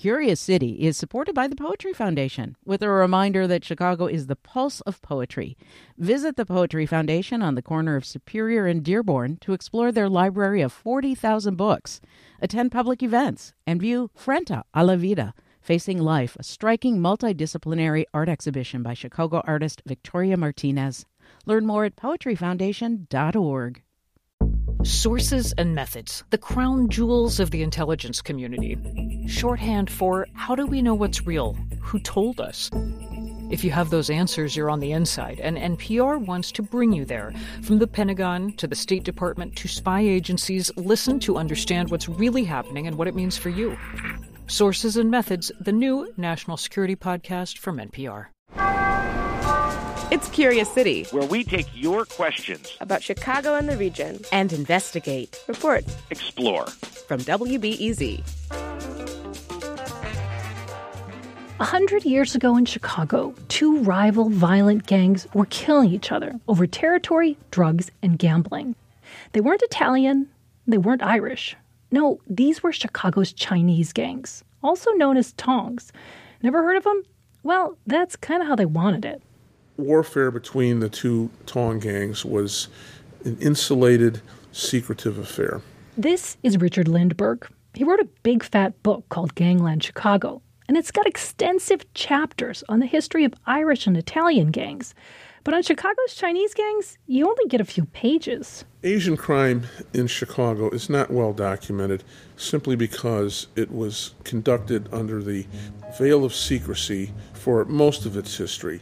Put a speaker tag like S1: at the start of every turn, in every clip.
S1: Curious City is supported by the Poetry Foundation, with a reminder that Chicago is the pulse of poetry. Visit the Poetry Foundation on the corner of Superior and Dearborn to explore their library of 40,000 books, attend public events, and view Frente a la Vida, Facing Life, a striking multidisciplinary art exhibition by Chicago artist Victoria Martinez. Learn more at poetryfoundation.org.
S2: Sources and methods, the crown jewels of the intelligence community. Shorthand for how do we know what's real? Who told us? If you have those answers, you're on the inside, and NPR wants to bring you there. From the Pentagon to the State Department to spy agencies, listen to understand what's really happening and what it means for you. Sources and Methods, the new national security podcast from NPR.
S3: It's Curious City,
S4: where we take your questions
S3: about Chicago and the region
S5: and investigate,
S3: report,
S4: explore.
S3: From WBEZ.
S6: 100 years ago in Chicago, two rival violent gangs were killing each other over territory, drugs, and gambling. They weren't Italian. They weren't Irish. No, these were Chicago's Chinese gangs, also known as Tongs. Never heard of them? Well, that's kind of how they wanted it.
S7: Warfare between the two Tong gangs was an insulated, secretive affair.
S6: This is Richard Lindbergh. He wrote a big fat book called Gangland Chicago, and it's got extensive chapters on the history of Irish and Italian gangs. But on Chicago's Chinese gangs, you only get a few pages.
S7: Asian crime in Chicago is not well documented simply because it was conducted under the veil of secrecy for most of its history.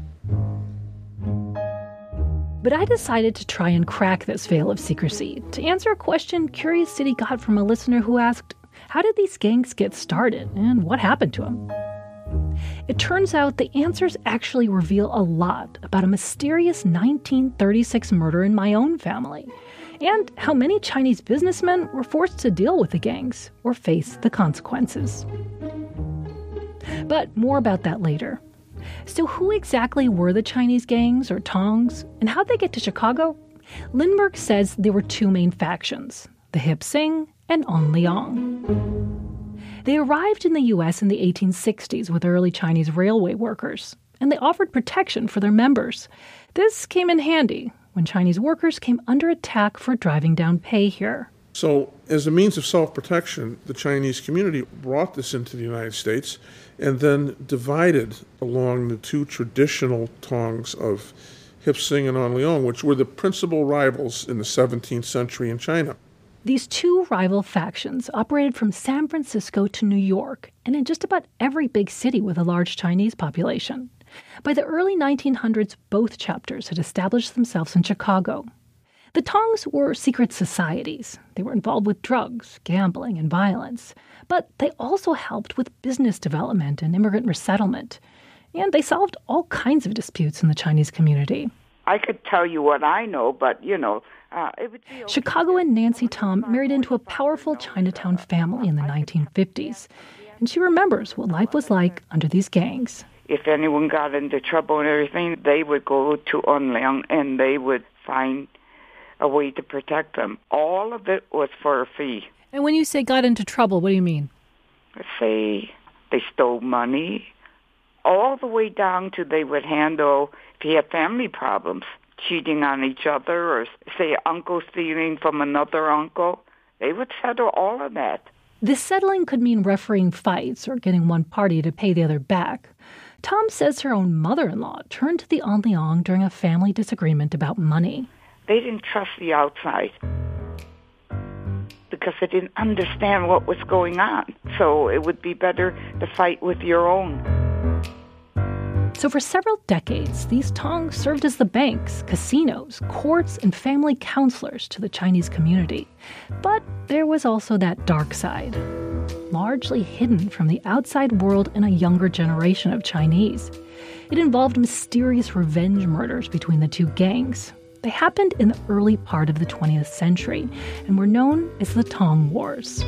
S6: But I decided to try and crack this veil of secrecy to answer a question Curious City got from a listener who asked, how did these gangs get started and what happened to them? It turns out the answers actually reveal a lot about a mysterious 1936 murder in my own family, and how many Chinese businessmen were forced to deal with the gangs or face the consequences. But more about that later. So who exactly were the Chinese gangs or Tongs, and how'd they get to Chicago? Lindbergh says there were two main factions, the Hip Sing and An Leong. They arrived in the U.S. in the 1860s with early Chinese railway workers, and they offered protection for their members. This came in handy when Chinese workers came under attack for driving down pay here.
S7: So, as a means of self-protection, the Chinese community brought this into the United States and then divided along the two traditional Tongs of Hip Sing and An Leong, which were the principal rivals in the 17th century in China.
S6: These two rival factions operated from San Francisco to New York and in just about every big city with a large Chinese population. By the early 1900s, both chapters had established themselves in Chicago. The Tongs were secret societies. They were involved with drugs, gambling, and violence. But they also helped with business development and immigrant resettlement. And they solved all kinds of disputes in the Chinese community.
S8: I could tell you what I know, but, it would be...
S6: Chicagoan Nancy Tom married into a powerful Chinatown family in the 1950s. And she remembers what life was like under these gangs.
S8: If anyone got into trouble and everything, they would go to An Leong and they would find a way to protect them. All of it was for a fee.
S6: And when you say got into trouble, what do you mean?
S8: Say they stole money, all the way down to they would handle, if you had family problems, cheating on each other, or say uncle stealing from another uncle, they would settle all of that.
S6: This settling could mean refereeing fights or getting one party to pay the other back. Tom says her own mother-in-law turned to the An Leong during a family disagreement about money.
S8: They didn't trust the outside because they didn't understand what was going on. So it would be better to fight with your own.
S6: So for several decades, these Tongs served as the banks, casinos, courts, and family counselors to the Chinese community. But there was also that dark side, largely hidden from the outside world and a younger generation of Chinese. It involved mysterious revenge murders between the two gangs. They happened in the early part of the 20th century and were known as the Tong Wars.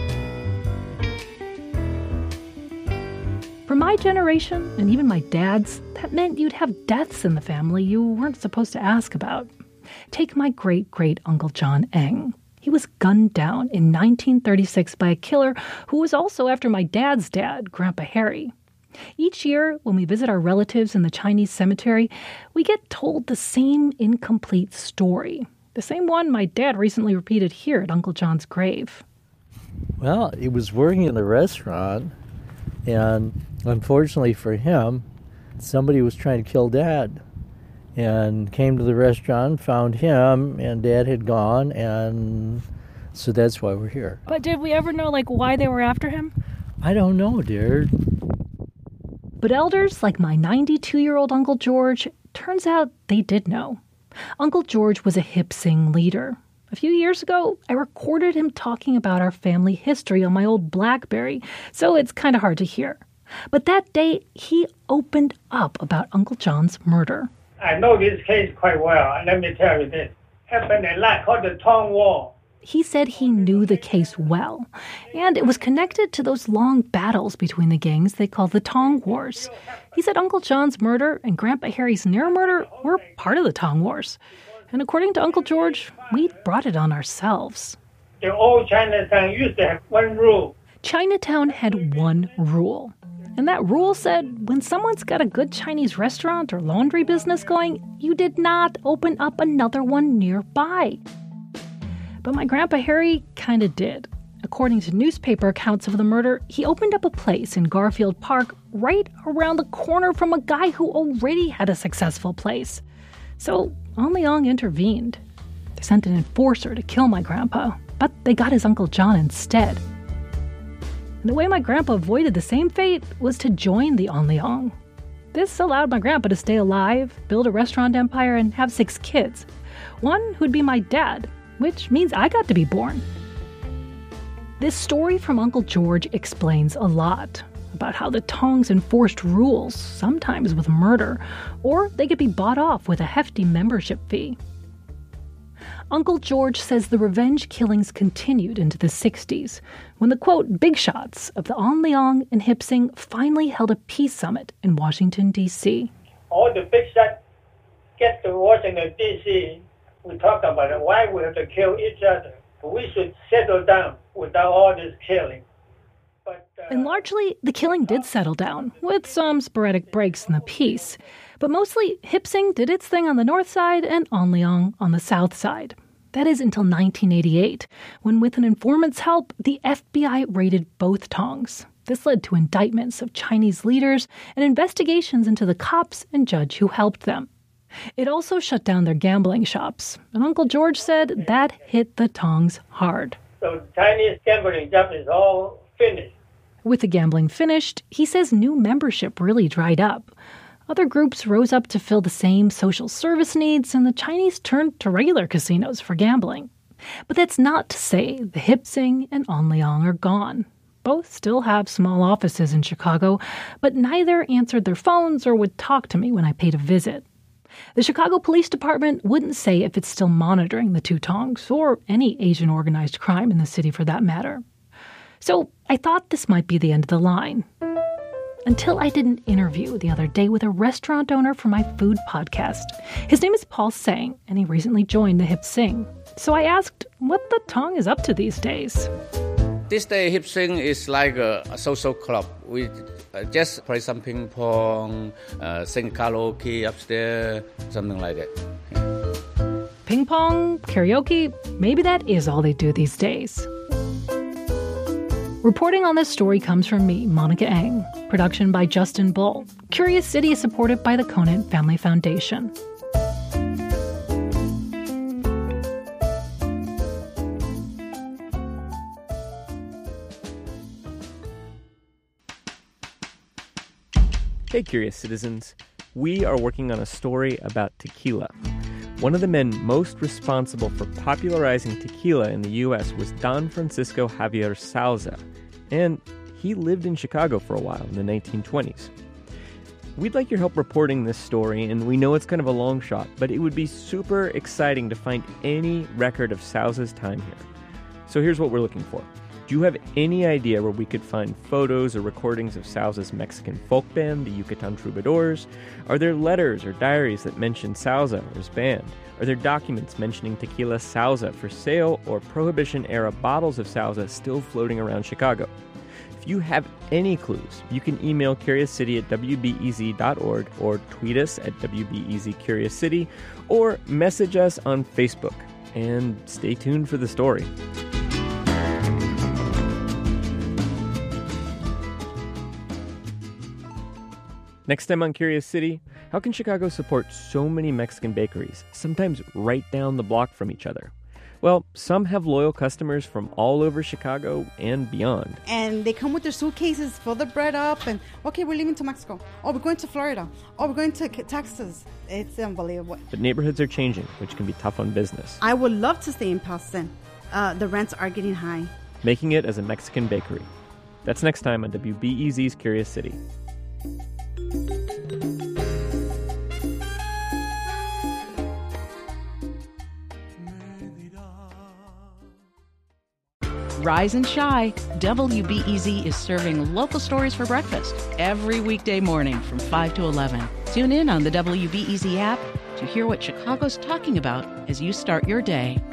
S6: For my generation, and even my dad's, that meant you'd have deaths in the family you weren't supposed to ask about. Take my great-great-uncle John Eng. He was gunned down in 1936 by a killer who was also after my dad's dad, Grandpa Harry. Each year, when we visit our relatives in the Chinese cemetery, we get told the same incomplete story. The same one my dad recently repeated here at Uncle John's grave.
S5: Well, he was working in the restaurant, and unfortunately for him, somebody was trying to kill Dad. And came to the restaurant, found him, and Dad had gone, and so that's why we're here.
S6: But did we ever know, why they were after him?
S5: I don't know, dear.
S6: But elders like my 92-year-old Uncle George, turns out they did know. Uncle George was a Hip Sing leader. A few years ago, I recorded him talking about our family history on my old BlackBerry, so it's kind of hard to hear. But that day, he opened up about Uncle John's murder.
S9: I know this case quite well. Let me tell you this. Happened a lot called the Tong War.
S6: He said he knew the case well, and it was connected to those long battles between the gangs they called the Tong Wars. He said Uncle John's murder and Grandpa Harry's near murder were part of the Tong Wars. And according to Uncle George, we brought it on ourselves.
S9: The old Chinatown used to have one rule.
S6: Chinatown had one rule. And that rule said when someone's got a good Chinese restaurant or laundry business going, you did not open up another one nearby. But my Grandpa Harry kind of did. According to newspaper accounts of the murder, he opened up a place in Garfield Park right around the corner from a guy who already had a successful place. So An Liang intervened. They sent an enforcer to kill my grandpa, but they got his Uncle John instead. And the way my grandpa avoided the same fate was to join the An Liang. This allowed my grandpa to stay alive, build a restaurant empire, and have 6 kids. One who'd be my dad, which means I got to be born. This story from Uncle George explains a lot about how the Tongs enforced rules, sometimes with murder, or they could be bought off with a hefty membership fee. Uncle George says the revenge killings continued into the 60s, when the, quote, big shots of the An Liang and Hip Sing finally held a peace summit in Washington, D.C.
S9: All the big shots get to Washington, D.C., we talk about it, why we have to kill each other. We should settle down without all this killing.
S6: And largely, the killing did settle down, with some sporadic breaks in the peace. But mostly, Hip Sing did its thing on the north side and An Liang on the south side. That is until 1988, when with an informant's help, the FBI raided both Tongs. This led to indictments of Chinese leaders and investigations into the cops and judge who helped them. It also shut down their gambling shops, and Uncle George said that hit the Tongs hard.
S9: So the Chinese gambling job is all finished.
S6: With the gambling finished, he says new membership really dried up. Other groups rose up to fill the same social service needs, and the Chinese turned to regular casinos for gambling. But that's not to say the Hip Sing and An Liang are gone. Both still have small offices in Chicago, but neither answered their phones or would talk to me when I paid a visit. The Chicago Police Department wouldn't say if it's still monitoring the two Tongs, or any Asian organized crime in the city for that matter. So I thought this might be the end of the line. Until I did an interview the other day with a restaurant owner for my food podcast. His name is Paul Sang, and he recently joined the Hip Sing. So I asked what the Tong is up to these days.
S10: This day, Hip Sing is like a social club. We just play some ping pong, sing karaoke upstairs, something like that. Yeah.
S6: Ping pong, karaoke, maybe that is all they do these days. Reporting on this story comes from me, Monica Eng. Production by Justin Bull. Curious City is supported by the Conant Family Foundation.
S11: Hey, Curious Citizens. We are working on a story about tequila. One of the men most responsible for popularizing tequila in the U.S. was Don Francisco Javier Souza, and he lived in Chicago for a while in the 1920s. We'd like your help reporting this story, and we know it's kind of a long shot, but it would be super exciting to find any record of Souza's time here. So here's what we're looking for. Do you have any idea where we could find photos or recordings of Salsa's Mexican folk band, the Yucatan Troubadours? Are there letters or diaries that mention Salsa or his band? Are there documents mentioning tequila Salsa for sale or Prohibition-era bottles of Salsa still floating around Chicago? If you have any clues, you can email curiouscity@wbez.org or tweet us at WBEZCuriousCity or message us on Facebook. And stay tuned for the story. Next time on Curious City, how can Chicago support so many Mexican bakeries, sometimes right down the block from each other? Well, some have loyal customers from all over Chicago and beyond.
S12: And they come with their suitcases, fill the bread up, and, okay, we're leaving to Mexico. Oh, we're going to Florida. Oh, we're going to Texas. It's unbelievable.
S11: But neighborhoods are changing, which can be tough on business.
S12: I would love to stay in Pawson. The rents are getting high.
S11: Making it as a Mexican bakery. That's next time on WBEZ's Curious City.
S1: Rise and shine. WBEZ is serving local stories for breakfast every weekday morning from 5 to 11. Tune in on the WBEZ app to hear what Chicago's talking about as you start your day.